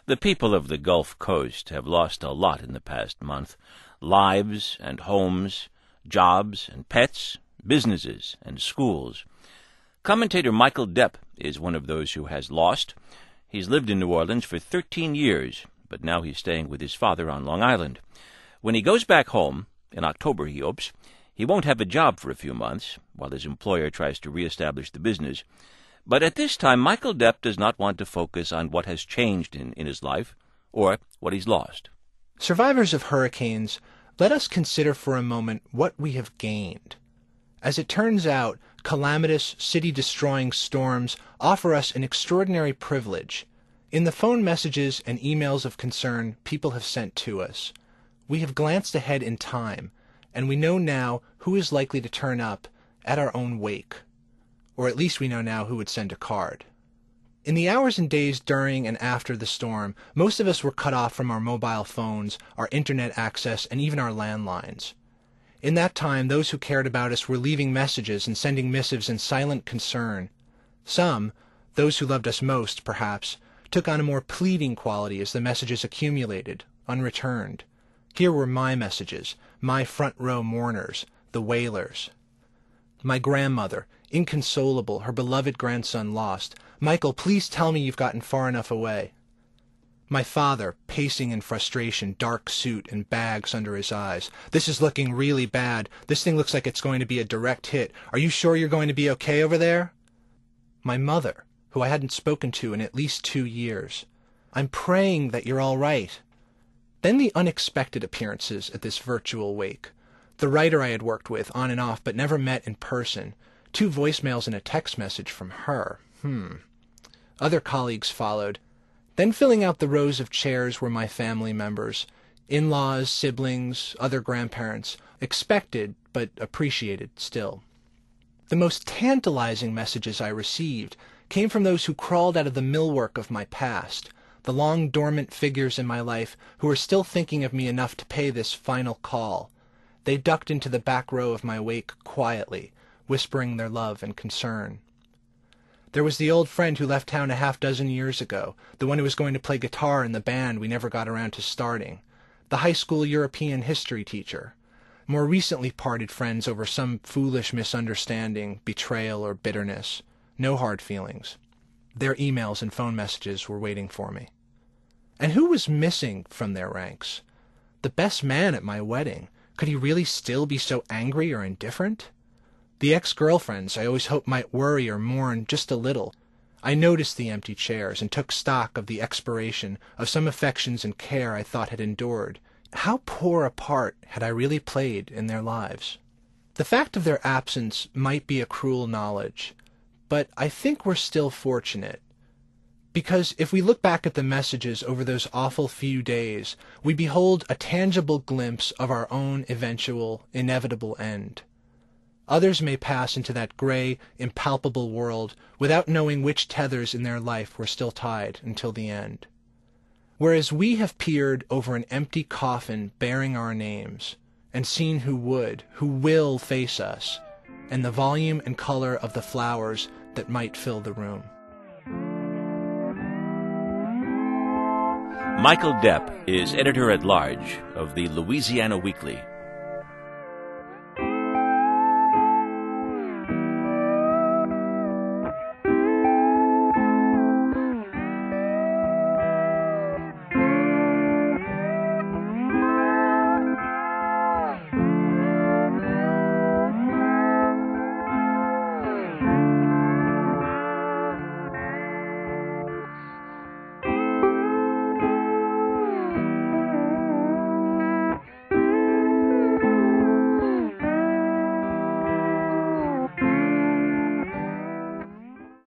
The people of the Gulf Coast have lost a lot in the past month. Lives and homes, jobs and pets, businesses and schools. Commentator Michael Depp is one of those who has lost. He's lived in New Orleans for 13 years, but now he's staying with his father on Long Island. When he goes back home, in October he hopes, he won't have a job for a few months, while his employer tries to reestablish the business. But at this time, Michael Depp does not want to focus on what has changed in his life, or what he's lost. Survivors of hurricanes, let us consider for a moment what we have gained. As it turns out, calamitous, city-destroying storms offer us an extraordinary privilege. In the phone messages and emails of concern people have sent to us, we have glanced ahead in time, and we know now who is likely to turn up at our own wake. Or at least we know now who would send a card. In the hours and days during and after the storm, most of us were cut off from our mobile phones, our internet access, and even our landlines. In that time, those who cared about us were leaving messages and sending missives in silent concern. Some, those who loved us most, perhaps, took on a more pleading quality as the messages accumulated, unreturned. Here were my messages, my front-row mourners, the wailers. My grandmother, inconsolable, her beloved grandson lost. Michael, please tell me you've gotten far enough away. My father, pacing in frustration, dark suit and bags under his eyes. This is looking really bad. This thing looks like it's going to be a direct hit. Are you sure you're going to be okay over there? My mother, who I hadn't spoken to in at least 2 years. I'm praying that you're all right. Then the unexpected appearances at this virtual wake. The writer I had worked with, on and off, but never met in person. 2 voicemails and a text message from her. Other colleagues followed. Then filling out the rows of chairs were my family members. In-laws, siblings, other grandparents. Expected, but appreciated still. The most tantalizing messages I received came from those who crawled out of the millwork of my past. The long dormant figures in my life who were still thinking of me enough to pay this final call. They ducked into the back row of my wake quietly, whispering their love and concern. There was the old friend who left town a half-dozen years ago, the one who was going to play guitar in the band we never got around to starting, the high school European history teacher. More recently parted friends over some foolish misunderstanding, betrayal, or bitterness. No hard feelings. Their emails and phone messages were waiting for me. And who was missing from their ranks? The best man at my wedding. Could he really still be so angry or indifferent? The ex-girlfriends I always hoped might worry or mourn just a little. I noticed the empty chairs and took stock of the expiration of some affections and care I thought had endured. How poor a part had I really played in their lives? The fact of their absence might be a cruel knowledge, but I think we're still fortunate. Because if we look back at the messages over those awful few days, we behold a tangible glimpse of our own eventual, inevitable end. Others may pass into that gray, impalpable world without knowing which tethers in their life were still tied until the end. Whereas we have peered over an empty coffin bearing our names, and seen who will face us, and the volume and color of the flowers that might fill the room. Michael Depp is editor-at-large of the Louisiana Weekly.